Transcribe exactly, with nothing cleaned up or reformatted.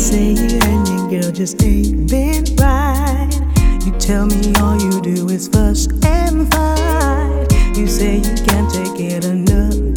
say you and your girl just ain't been right. You tell me all you do is fuss and fight. You say you can't take it another